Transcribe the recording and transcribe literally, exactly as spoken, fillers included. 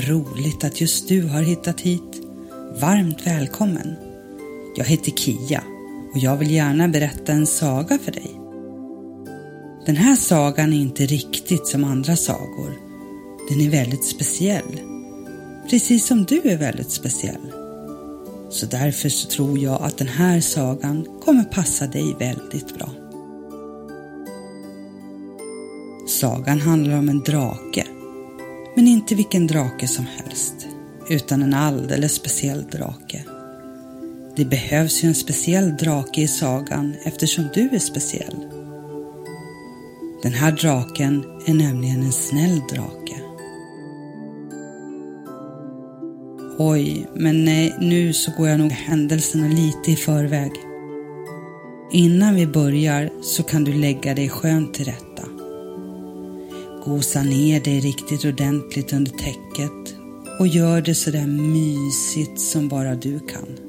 Vad roligt att just du har hittat hit. Varmt välkommen. Jag heter Kia och jag vill gärna berätta en saga för dig. Den här sagan är inte riktigt som andra sagor. Den är väldigt speciell. Precis som du är väldigt speciell. Så därför så tror jag att den här sagan kommer passa dig väldigt bra. Sagan handlar om en drake. Men inte vilken drake som helst. Utan en alldeles speciell drake. Det behövs ju en speciell drake i sagan eftersom du är speciell. Den här draken är nämligen en snäll drake. Oj, men nej, nu så går jag nog händelserna lite i förväg. Innan vi börjar så kan du lägga dig skönt till rätta. Gosa ner dig riktigt ordentligt under täcket och gör det så där mysigt som bara du kan.